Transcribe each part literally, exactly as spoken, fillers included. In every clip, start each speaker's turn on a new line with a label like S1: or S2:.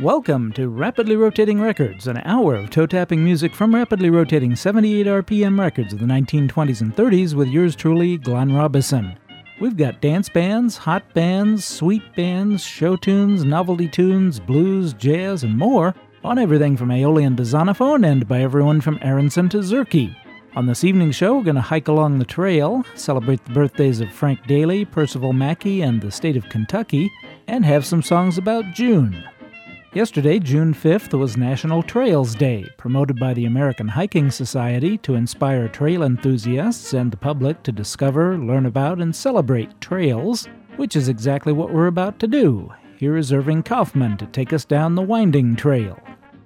S1: Welcome to Rapidly Rotating Records, an hour of toe-tapping music from rapidly rotating seventy-eight R P M records of the nineteen twenties and thirties with yours truly, Glenn Robison. We've got dance bands, hot bands, sweet bands, show tunes, novelty tunes, blues, jazz, and more on everything from Aeolian to Zonophone and by everyone from Aronson to Zerke. On this evening's show, we're going to hike along the trail, celebrate the birthdays of Frank Daly, Percival Mackey, and the state of Kentucky, and have some songs about June. Yesterday, June fifth, was National Trails Day, promoted by the American Hiking Society to inspire trail enthusiasts and the public to discover, learn about, and celebrate trails, which is exactly what we're about to do. Here is Irving Kaufman to take us down the winding trail.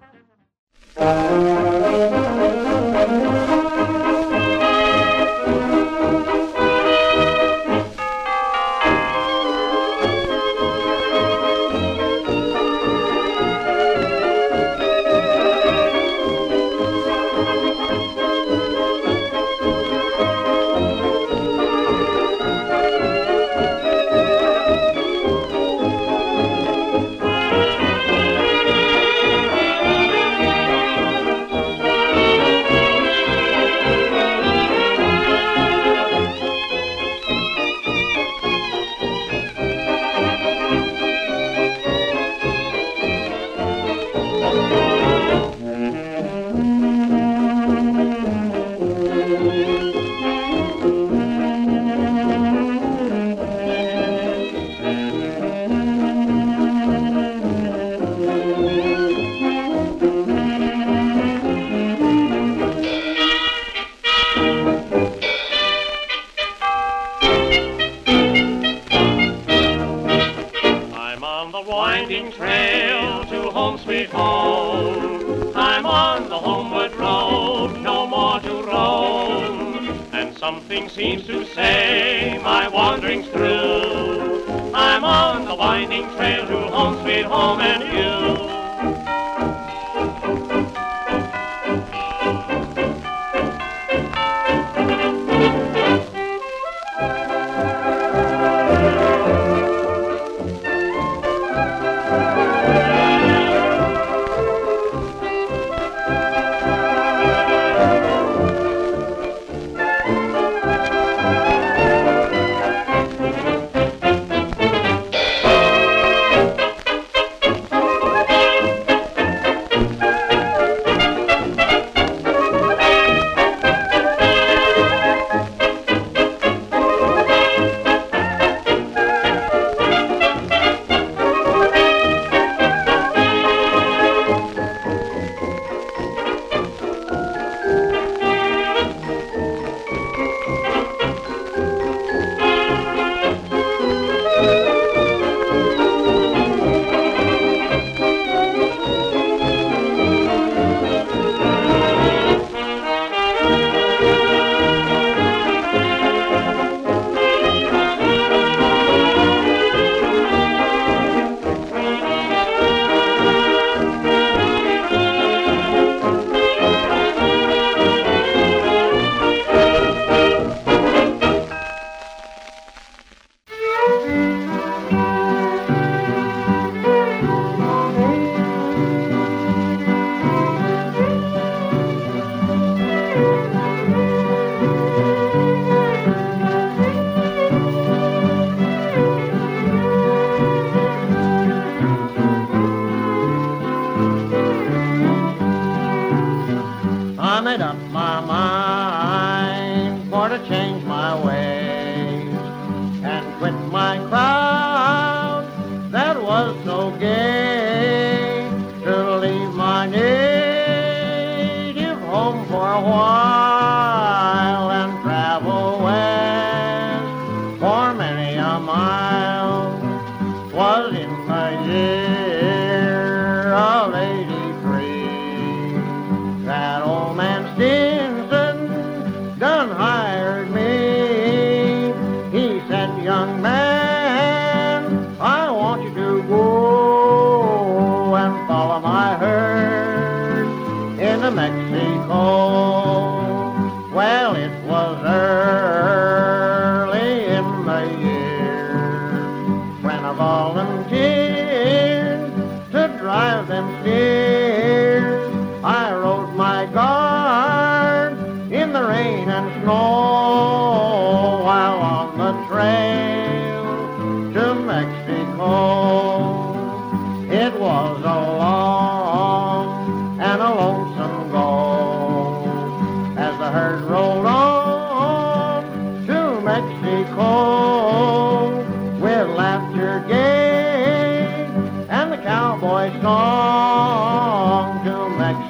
S2: Something seems to say my wandering's through. I'm on the winding trail to home, sweet home, and you.
S3: Volunteered to drive them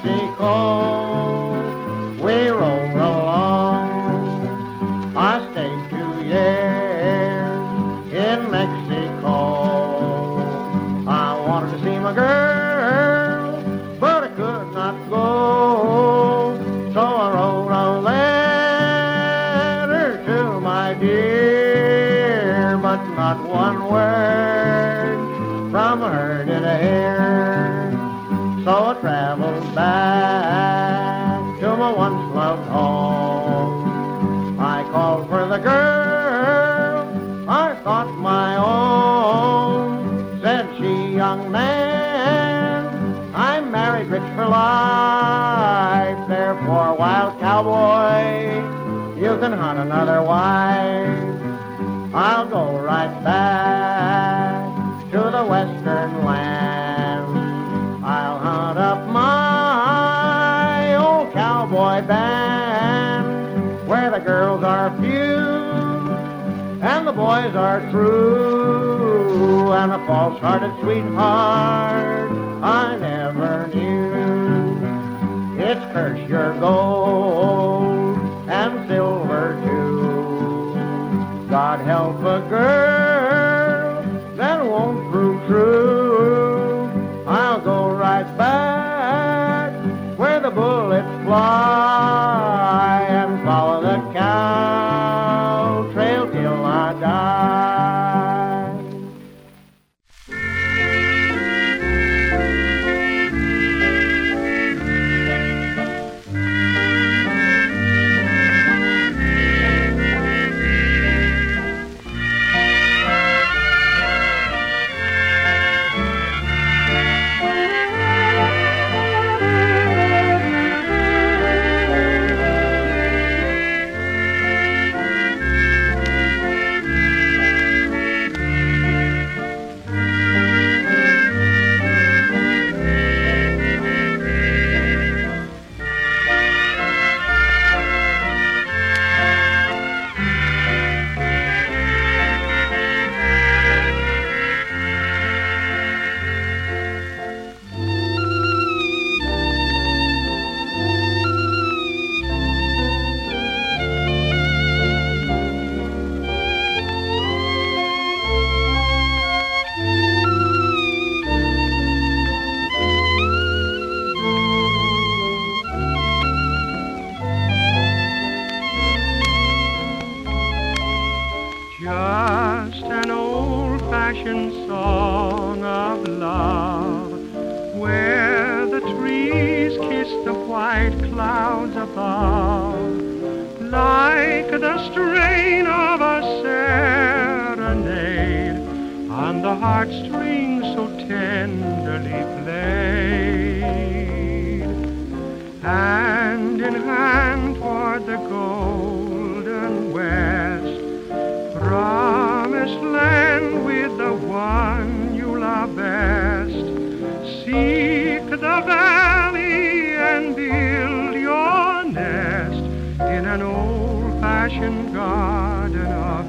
S3: Mexico, we rolled along. I stayed two years in Mexico. I wanted to see my girl, but I could not go. So I wrote a letter to my dear, but not one word from her did I hear. So I traveled back to my once loved home. I called for the girl I thought my own. Said she, young man, I'm married rich for life. Therefore, wild cowboy, you can hunt another wife. I'll go right back to the western land. I'll hunt up my old cowboy band, where the girls are few and the boys are true, and a false-hearted sweetheart I never knew. It's curse your gold and silver too. God help a girl that won't prove true. I'll go right back where the bullets fly and follow the cow trail till I die.
S4: Just an old-fashioned song of love, where the trees kiss the white clouds above, like the strain of a serenade on the heartstrings so tenderly played. Hand in hand toward the golden west, promised land with the one you love best. Seek the valley and build your nest in an old-fashioned garden of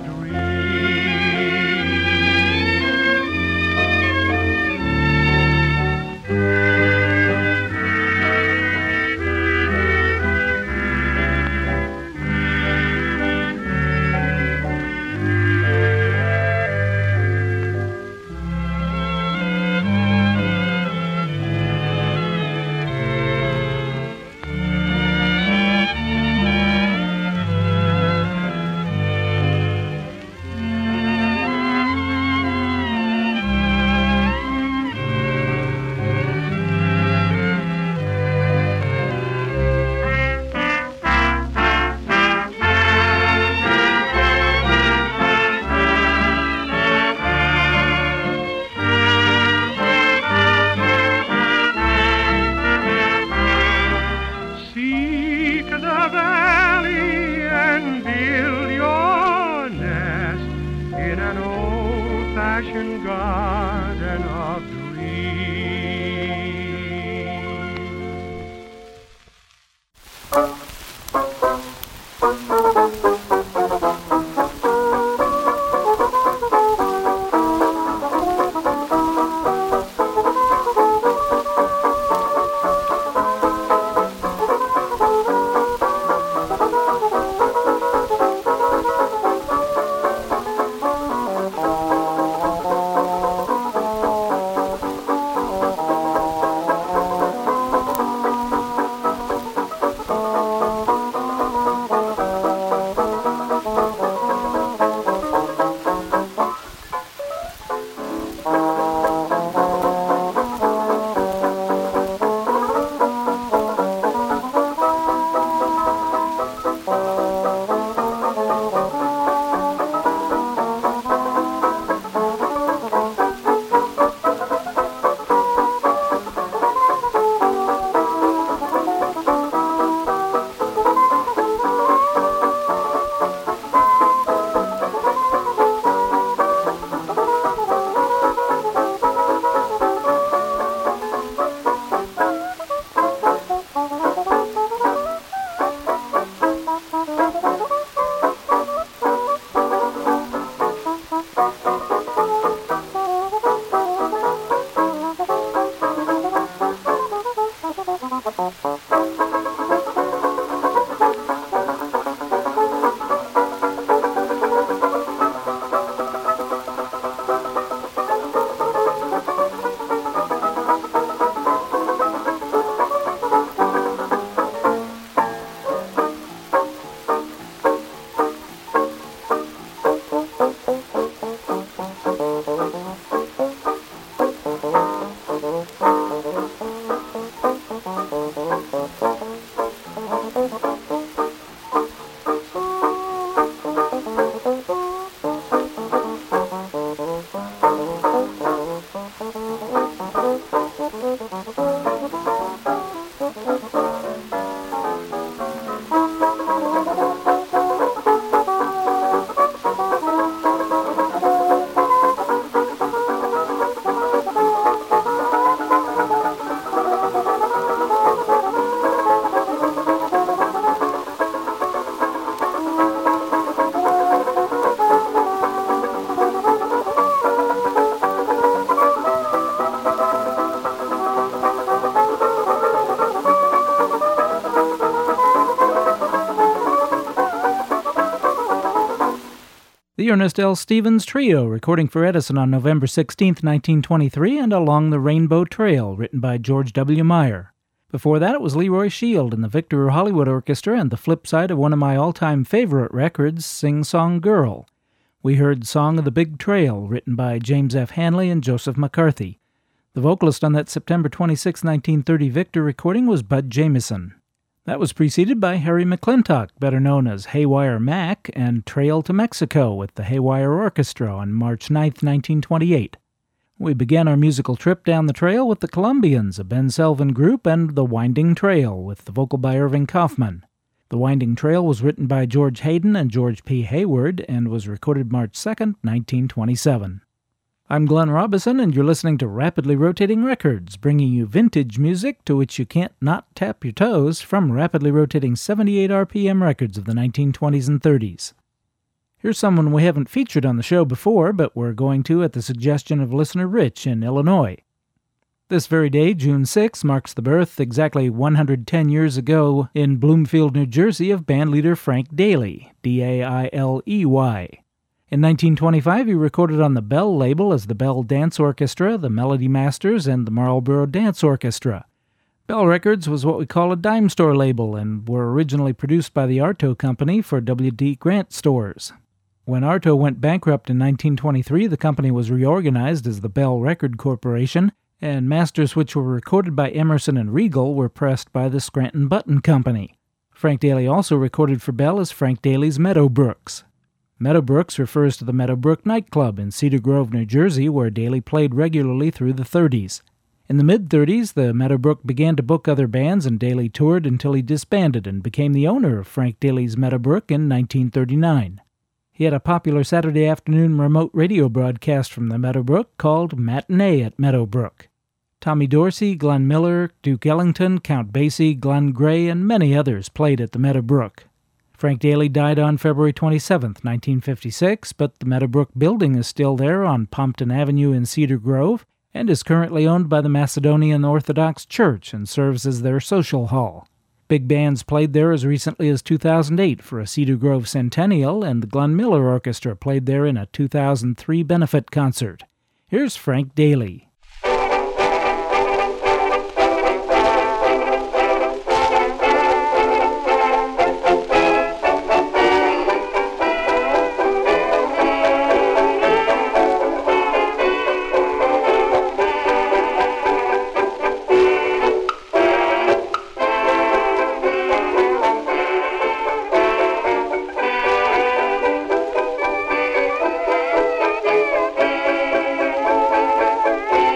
S4: garden of dreams.
S1: The Ernest L. Stevens Trio, recording for Edison on November sixteenth, nineteen twenty-three, and Along the Rainbow Trail, written by George W. Meyer. Before that, it was Leroy Shield and the Victor Hollywood Orchestra and the flip side of one of my all-time favorite records, Sing Song Girl. We heard Song of the Big Trail, written by James F. Hanley and Joseph McCarthy. The vocalist on that September twenty-sixth, nineteen thirty Victor recording was Bud Jamieson. That was preceded by Harry McClintock, better known as Haywire Mac, and Trail to Mexico with the Haywire Orchestra on March ninth, nineteen twenty-eight. We began our musical trip down the trail with the Columbians, a Ben Selvin group, and The Winding Trail, with the vocal by Irving Kaufman. The Winding Trail was written by George Hayden and George P. Hayward, and was recorded March second, nineteen twenty-seven. I'm Glenn Robison, and you're listening to Rapidly Rotating Records, bringing you vintage music to which you can't not tap your toes from rapidly rotating seventy-eight R P M records of the nineteen twenties and thirties. Here's someone we haven't featured on the show before, but we're going to at the suggestion of listener Rich in Illinois. This very day, June sixth, marks the birth, exactly one hundred ten years ago, in Bloomfield, New Jersey, of bandleader Frank Dailey, D A I L E Y. In nineteen twenty-five, he recorded on the Bell label as the Bell Dance Orchestra, the Melody Masters, and the Marlboro Dance Orchestra. Bell Records was what we call a dime store label and were originally produced by the Arto Company for W D. Grant stores. When Arto went bankrupt in nineteen twenty-three, the company was reorganized as the Bell Record Corporation, and masters which were recorded by Emerson and Regal were pressed by the Scranton Button Company. Frank Dailey also recorded for Bell as Frank Dailey's Meadowbrooks. Meadowbrooks refers to the Meadowbrook nightclub in Cedar Grove, New Jersey, where Dailey played regularly through the thirties. In the mid-thirties, the Meadowbrook began to book other bands, and Dailey toured until he disbanded and became the owner of Frank Dailey's Meadowbrook in nineteen thirty-nine. He had a popular Saturday afternoon remote radio broadcast from the Meadowbrook called Matinee at Meadowbrook. Tommy Dorsey, Glenn Miller, Duke Ellington, Count Basie, Glenn Gray, and many others played at the Meadowbrook. Frank Dailey died on February twenty-seventh, nineteen fifty-six, but the Meadowbrook building is still there on Pompton Avenue in Cedar Grove and is currently owned by the Macedonian Orthodox Church and serves as their social hall. Big bands played there as recently as two thousand eight for a Cedar Grove centennial, and the Glenn Miller Orchestra played there in a two thousand three benefit concert. Here's Frank Dailey.
S3: Thank you.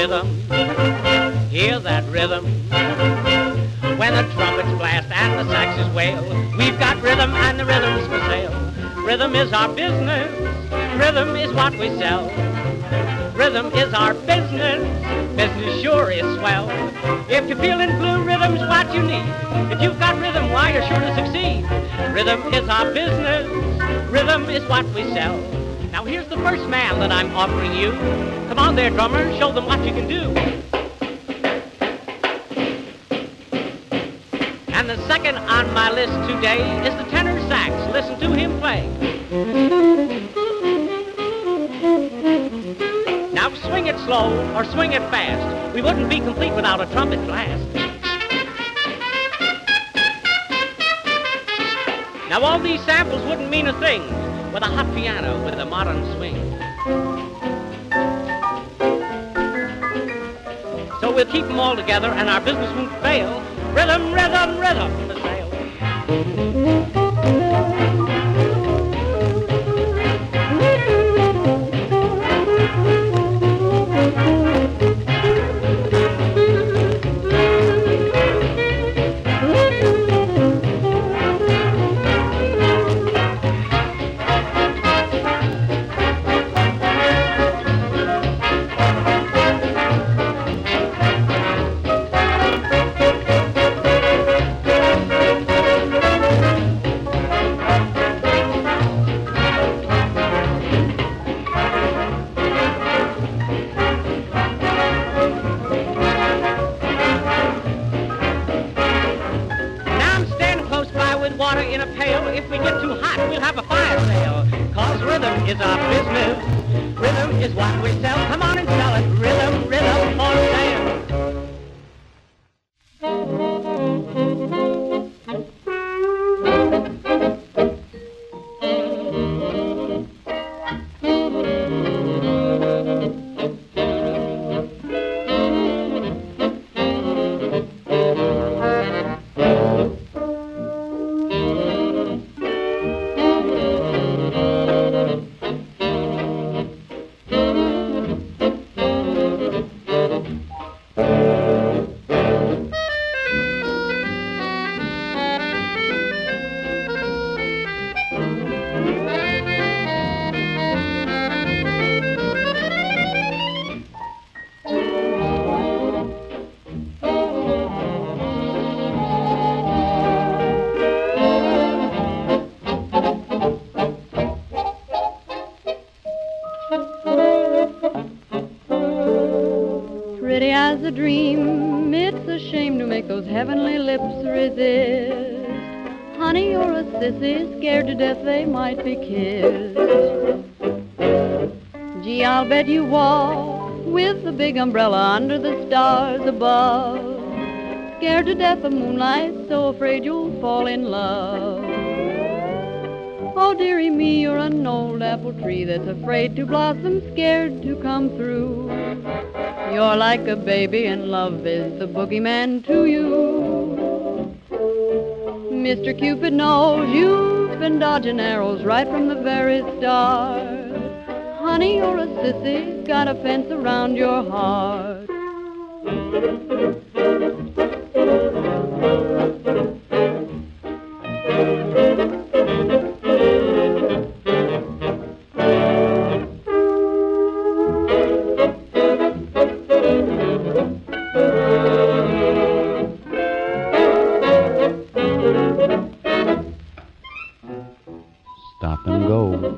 S5: rhythm, hear that rhythm. When the trumpets blast and the saxes wail, we've got rhythm and the rhythm's for sale. Rhythm is our business, rhythm is what we sell. Rhythm is our business, business sure is swell. If you're feeling blue, rhythm's what you need. If you've got rhythm, why, you're sure to succeed. Rhythm is our business, rhythm is what we sell. Now here's the first man that I'm offering you. Come on there, drummer, show them what you can do. And the second on my list today is the tenor sax. Listen to him play. Now swing it slow or swing it fast. We wouldn't be complete without a trumpet blast. Now all these samples wouldn't mean a thing with a hot piano with a modern swing. So we'll keep them all together and our business won't fail. Rhythm, rhythm, rhythm, the sail.
S6: Pretty as a dream, it's a shame to make those heavenly lips resist. Honey, you're a sissy, scared to death they might be kissed. Gee, I'll bet you walk with a big umbrella under the stars above. Scared to death of moonlight, so afraid you'll fall in love. Oh, dearie me, you're an old apple tree that's afraid to blossom, scared to come through. You're like a baby and love is the boogeyman to you. Mister Cupid knows you've been dodging arrows right from the very start. Honey, you're a sissy, got a fence around your heart.
S7: Stop and go.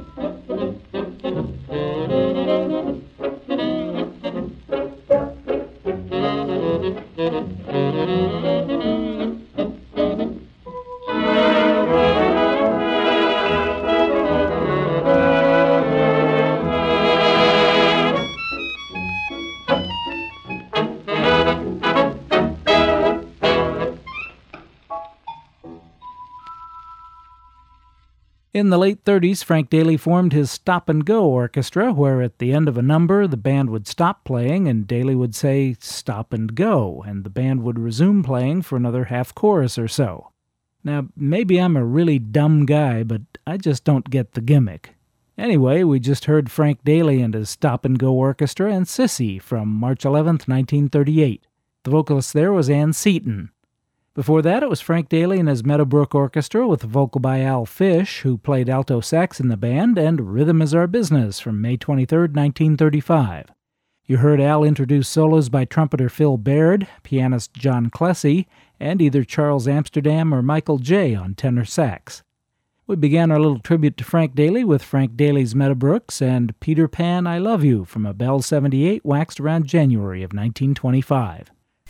S1: In the late thirties, Frank Daly formed his Stop and Go Orchestra, where at the end of a number, the band would stop playing and Daly would say, "Stop and go," and the band would resume playing for another half chorus or so. Now, maybe I'm a really dumb guy, but I just don't get the gimmick. Anyway, we just heard Frank Daly and his Stop and Go Orchestra and Sissy from March eleventh, nineteen thirty-eight. The vocalist there was Ann Seaton. Before that, it was Frank Daly and his Meadowbrook Orchestra with a vocal by Al Fish, who played alto sax in the band, and Rhythm is Our Business from May twenty-third, nineteen thirty-five. You heard Al introduce solos by trumpeter Phil Baird, pianist John Clessy, and either Charles Amsterdam or Michael Jay on tenor sax. We began our little tribute to Frank Daly with Frank Daly's Meadowbrooks and Peter Pan, I Love You from a Bell seventy-eight waxed around January of nineteen twenty-five.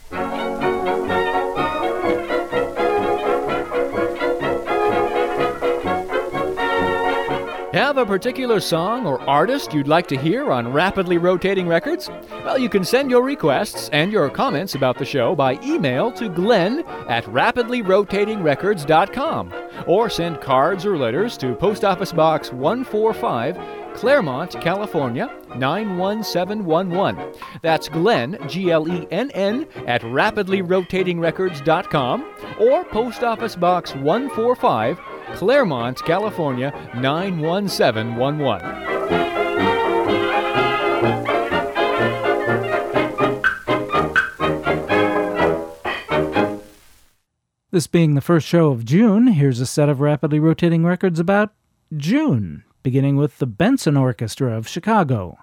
S8: Have a particular song or artist you'd like to hear on Rapidly Rotating Records? Well, you can send your requests and your comments about the show by email to Glenn at rapidly rotating records dot com, or send cards or letters to Post Office Box one forty-five, Claremont, California, nine one seven one one. That's Glenn, G L E N N, at rapidly rotating records dot com, or Post Office Box one forty-five, Claremont, California, nine one seven one one.
S1: This being the first show of June, here's a set of Rapidly Rotating Records about June, beginning with the Benson Orchestra of Chicago.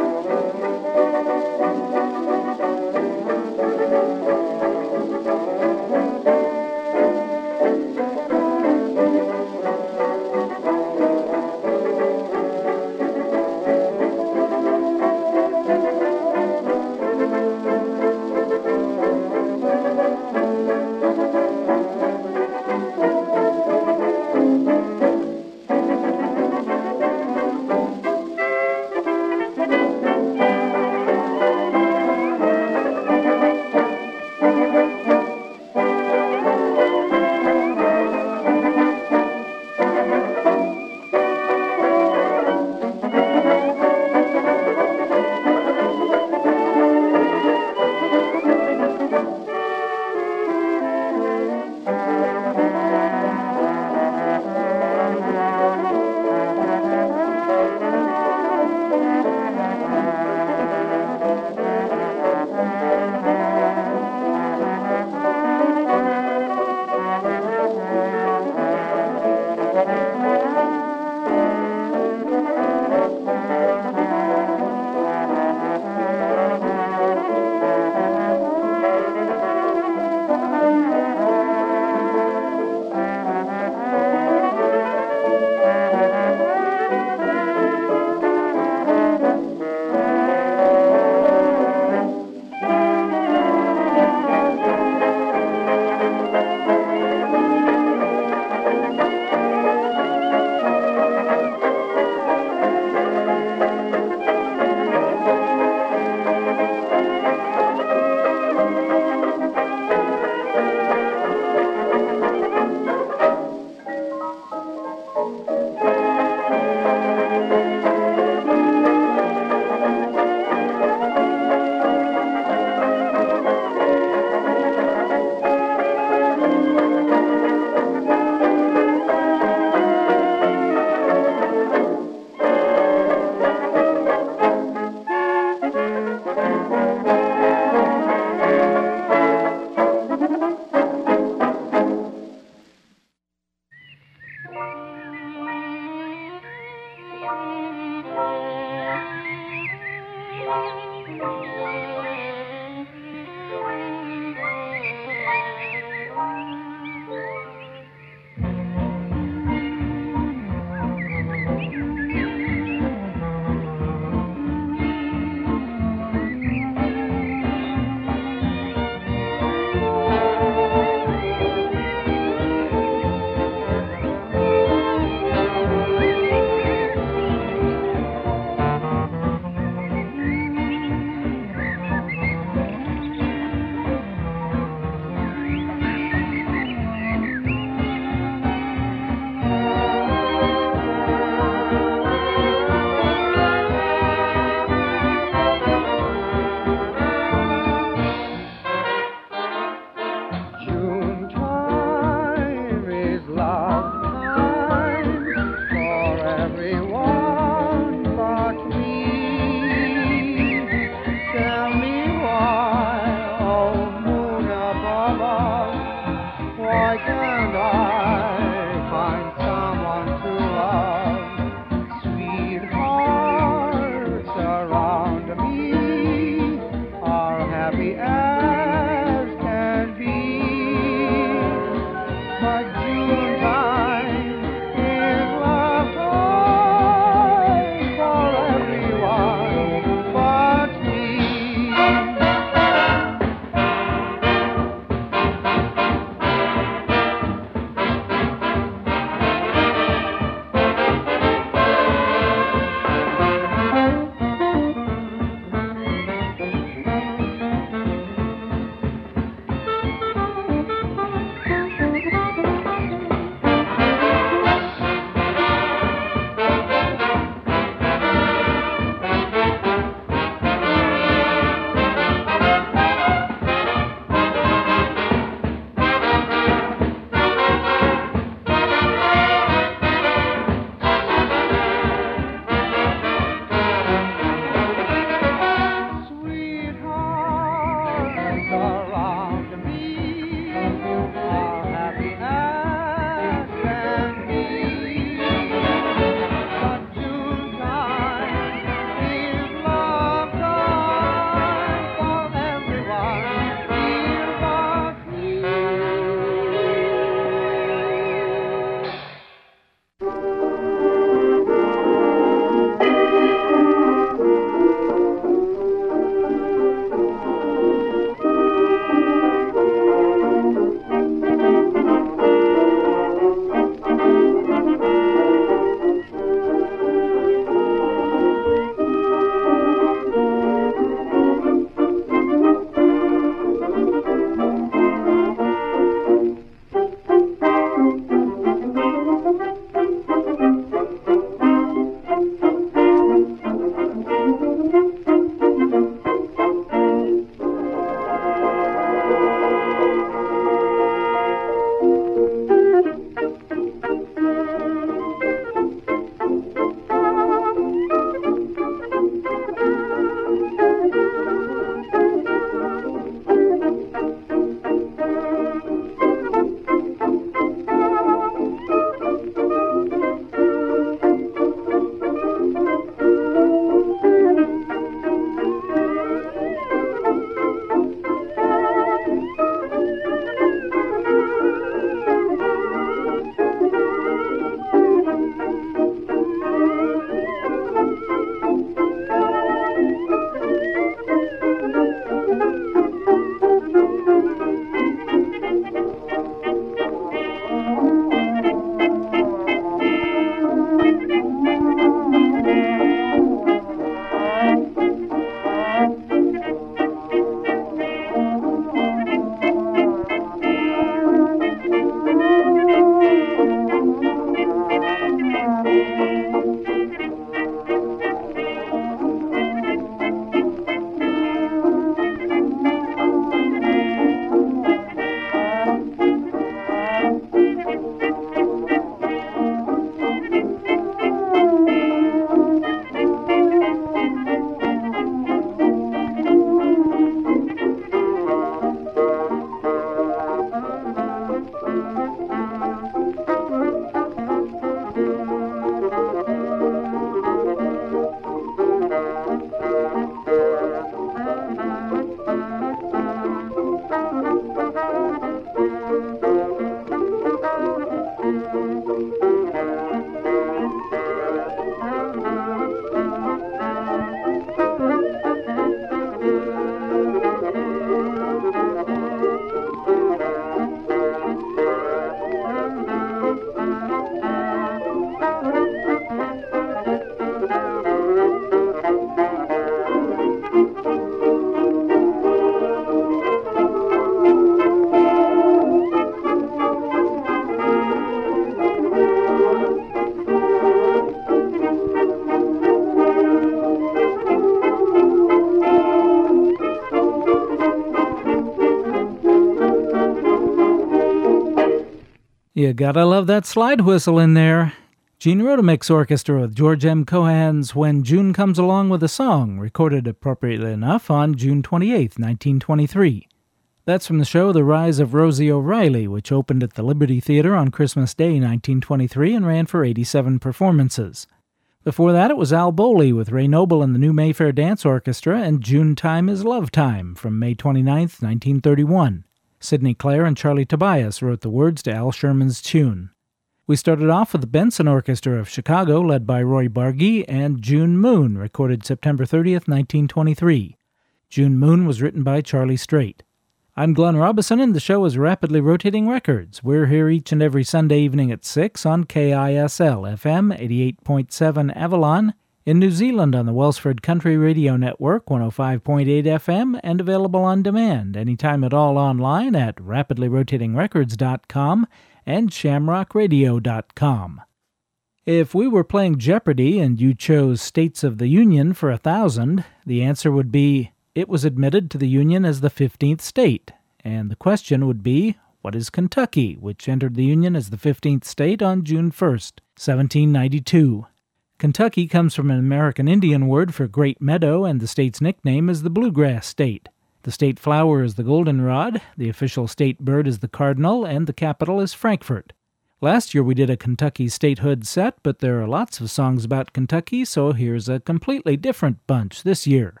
S1: You gotta love that slide whistle in there. Gene Rotomix Orchestra with George M. Cohan's When June Comes Along with a Song, recorded appropriately enough on June twenty-eighth, nineteen twenty-three. That's from the show The Rise of Rosie O'Reilly, which opened at the Liberty Theater on Christmas Day, nineteen twenty-three, and ran for eighty-seven performances. Before that, it was Al Bowley with Ray Noble and the New Mayfair Dance Orchestra and June Time is Love Time from May twenty-ninth, nineteen thirty-one. Sidney Clare and Charlie Tobias wrote the words to Al Sherman's tune. We started off with the Benson Orchestra of Chicago, led by Roy Bargy, and June Moon, recorded September thirtieth, nineteen twenty-three. June Moon was written by Charlie Strait. I'm Glenn Robison, and the show is Rapidly Rotating Records. We're here each and every Sunday evening at six on K I S L F M eighty-eight point seven Avalon, in New Zealand on the Welsford Country Radio Network one oh five point eight F M, and available on demand anytime at all online at rapidly rotating records dot com and shamrock radio dot com. If we were playing Jeopardy and you chose States of the Union for a thousand, the answer would be, it was admitted to the Union as the fifteenth state, and the question would be, what is Kentucky, which entered the Union as the fifteenth state on June first, seventeen ninety-two. Kentucky comes from an American Indian word for great meadow, and the state's nickname is the Bluegrass State. The state flower is the goldenrod, the official state bird is the cardinal, and the capital is Frankfort. Last year we did a Kentucky statehood set, but there are lots of songs about Kentucky, so here's a completely different bunch this year.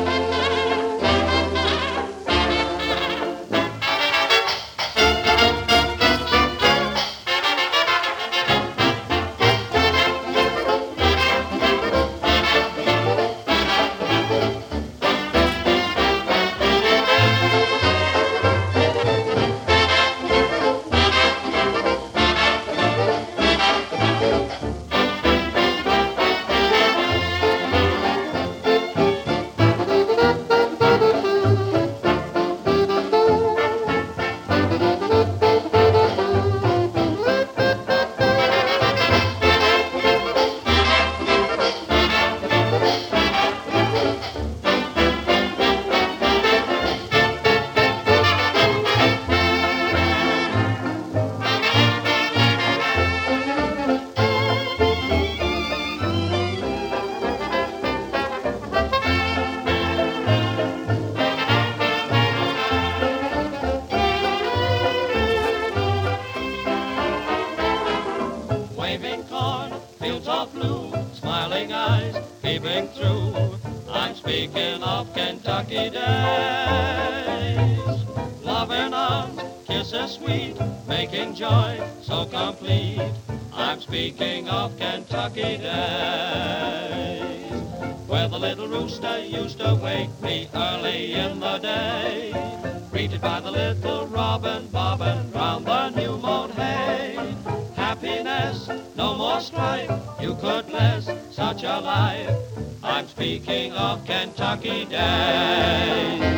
S2: Speaking of Kentucky days.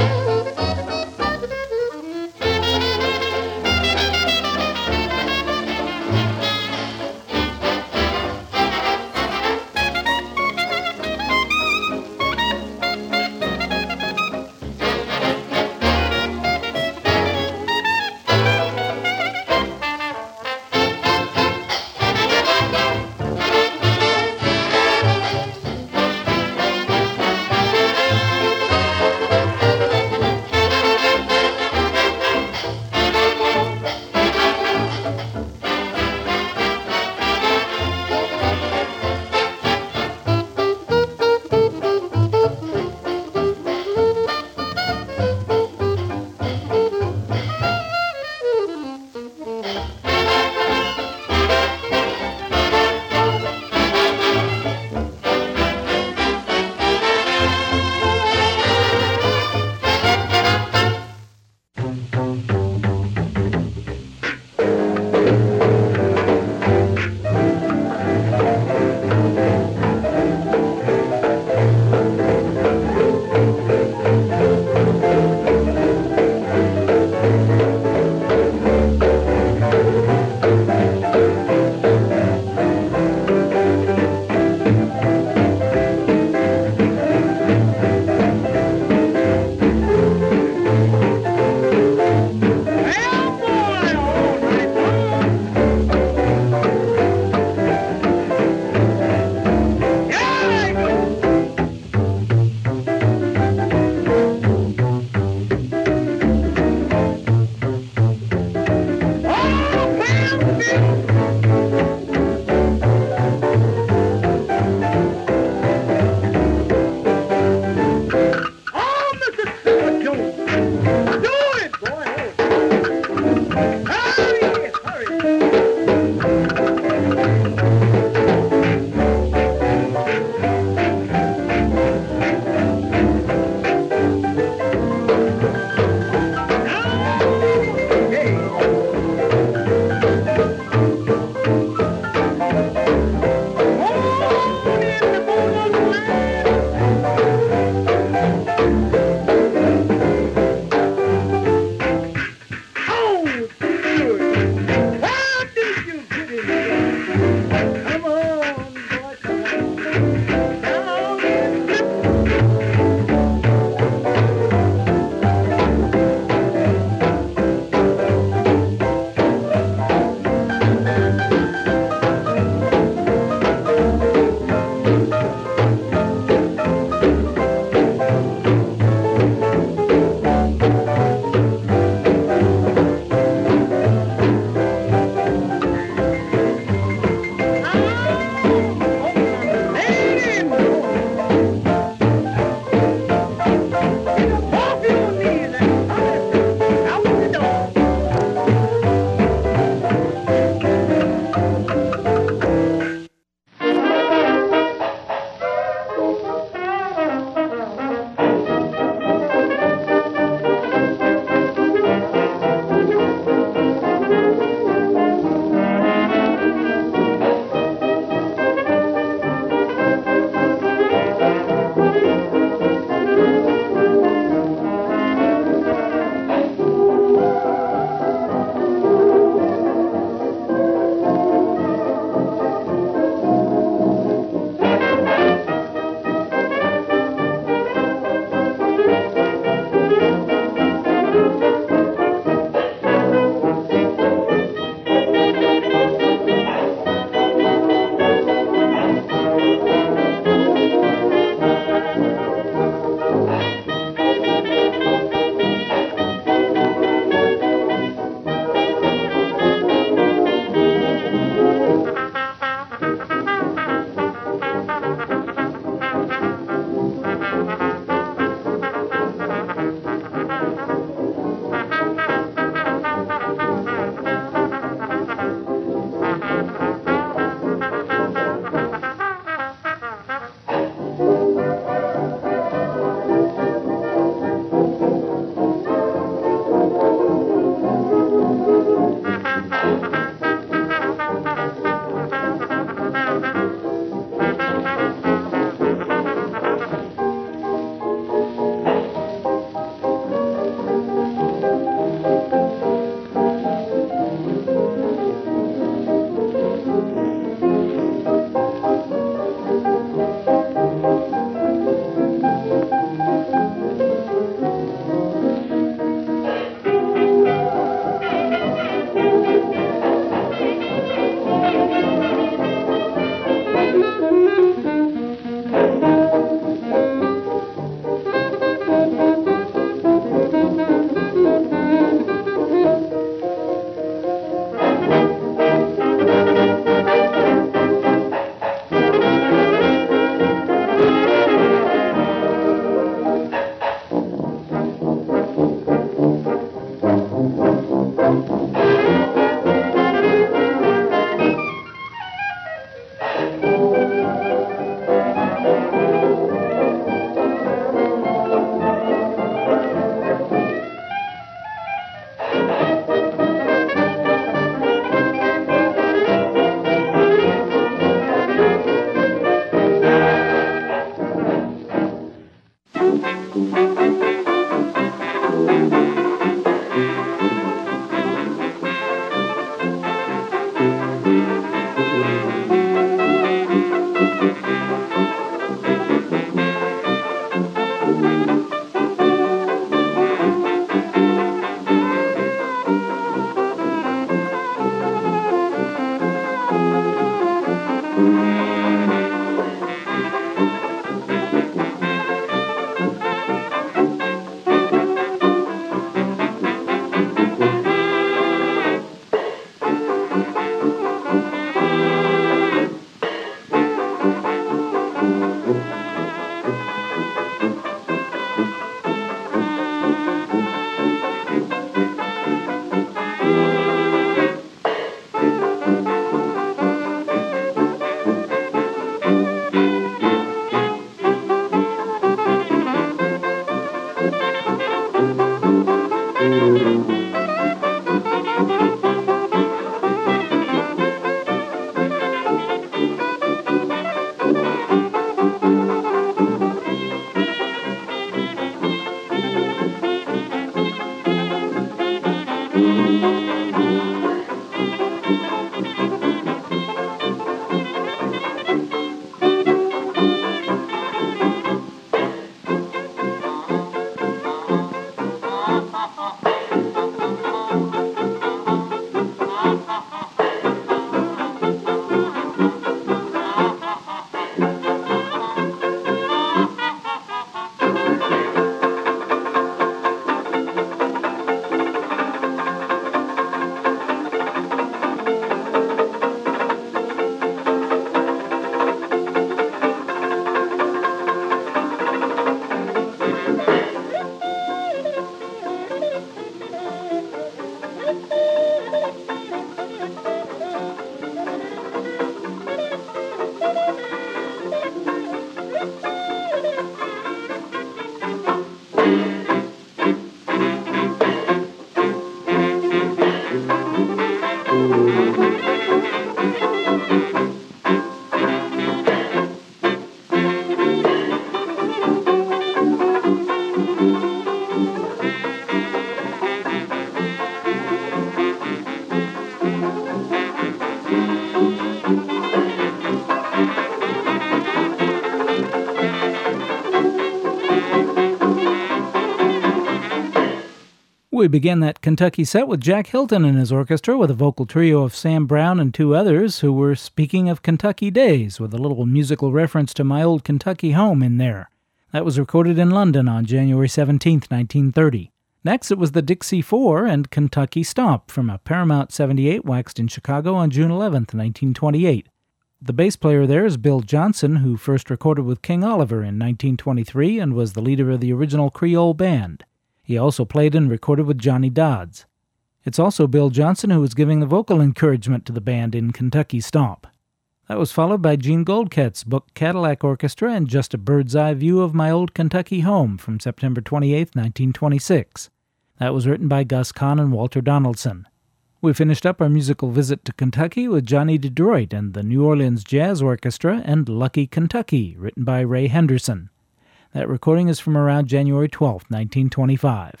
S1: We began that Kentucky set with Jack Hilton and his orchestra with a vocal trio of Sam Brown and two others who were speaking of Kentucky days with a little musical reference to My Old Kentucky Home in there. That was recorded in London on January seventeenth, nineteen thirty. Next, it was the Dixie Four and Kentucky Stomp from a Paramount seventy-eight waxed in Chicago on June eleventh, nineteen twenty-eight. The bass player there is Bill Johnson, who first recorded with King Oliver in nineteen twenty-three and was the leader of the original Creole Band. He also played and recorded with Johnny Dodds. It's also Bill Johnson who was giving the vocal encouragement to the band in Kentucky Stomp. That was followed by Gene Goldket's Book Cadillac Orchestra and Just a Bird's Eye View of My Old Kentucky Home from September twenty-eighth, nineteen twenty-six. That was written by Gus Kahn and Walter Donaldson. We finished up our musical visit to Kentucky with Johnny DeDroit and the New Orleans Jazz Orchestra and Lucky Kentucky, written by Ray Henderson. That recording is from around January twelfth, nineteen twenty-five.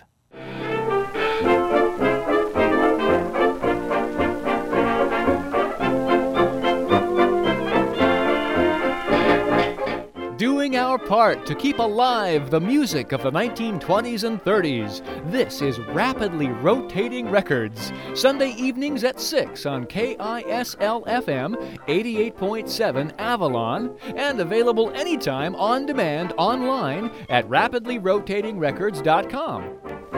S8: Doing our part to keep alive the music of the nineteen twenties and thirties. This is Rapidly Rotating Records, Sunday evenings at six on K I S L F M eighty-eight point seven Avalon, and available anytime on demand online at rapidly rotating records dot com.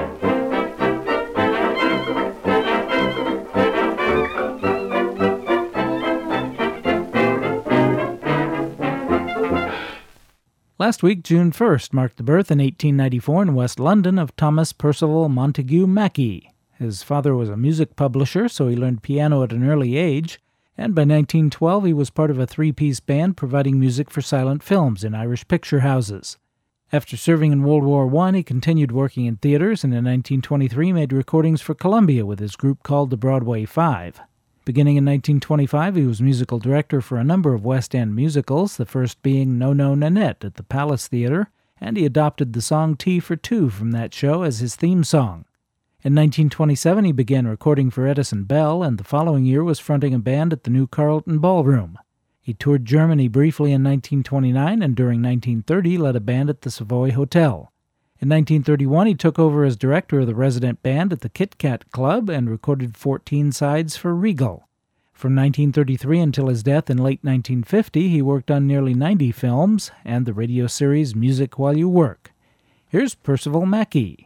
S1: Last week, June first, marked the birth in eighteen ninety-four in West London of Thomas Percival Montague Mackey. His father was a music publisher, so he learned piano at an early age, and by nineteen twelve he was part of a three-piece band providing music for silent films in Irish picture houses. After serving in World War One, he continued working in theaters, and in nineteen twenty-three made recordings for Columbia with his group called the Broadway Five. Beginning in nineteen twenty-five, he was musical director for a number of West End musicals, the first being No No Nanette at the Palace Theatre, and he adopted the song Tea for Two from that show as his theme song. In nineteen twenty-seven, he began recording for Edison Bell, and the following year was fronting a band at the New Carlton Ballroom. He toured Germany briefly in nineteen twenty-nine, and during nineteen thirty led a band at the Savoy Hotel. In nineteen thirty-one, he took over as director of the resident band at the Kit Kat Club and recorded fourteen sides for Regal. From nineteen thirty-three until his death in late nineteen fifty, he worked on nearly ninety films and the radio series Music While You Work. Here's Percival Mackey.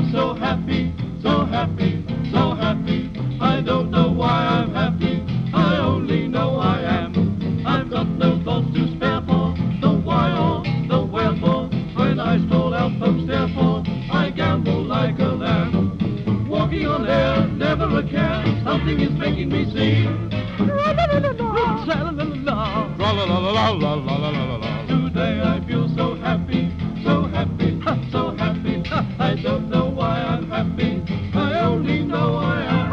S9: so happy, so happy, so happy. I don't know why I'm happy, I only know I am. I've got no thoughts to spare for the why or the wherefore. When I stroll out folks therefore, I gamble like a lamb. Walking on air, never a care, something is making me sing. Today I feel so happy, so happy, so happy. I don't know why I'm happy, I only know I am.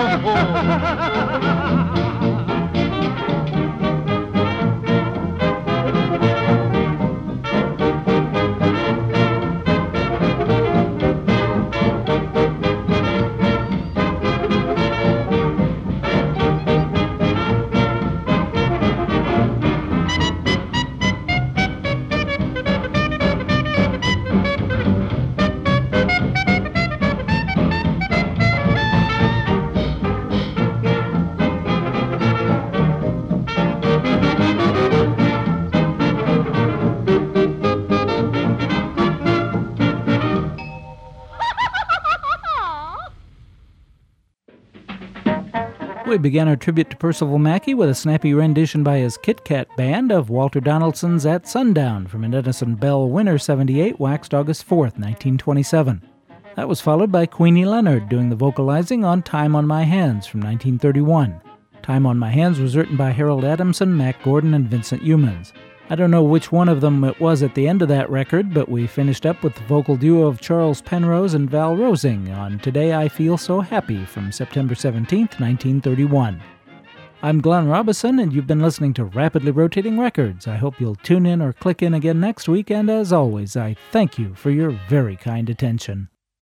S1: We began our tribute to Percival Mackey with a snappy rendition by his Kit Kat Band of Walter Donaldson's At Sundown from an Edison Bell Winter seventy-eight, waxed August fourth, nineteen twenty-seven. That was followed by Queenie Leonard doing the vocalizing on Time on My Hands from nineteen thirty-one. Time on My Hands was written by Harold Adamson, Mac Gordon, and Vincent Youmans. I don't know which one of them it was at the end of that record, but we finished up with the vocal duo of Charles Penrose and Val Rosing on Today I Feel So Happy from September seventeenth, nineteen thirty-one. I'm Glenn Robison, and you've been listening to Rapidly Rotating Records. I hope you'll tune in or click in again next week, and as always, I thank you for your very kind attention.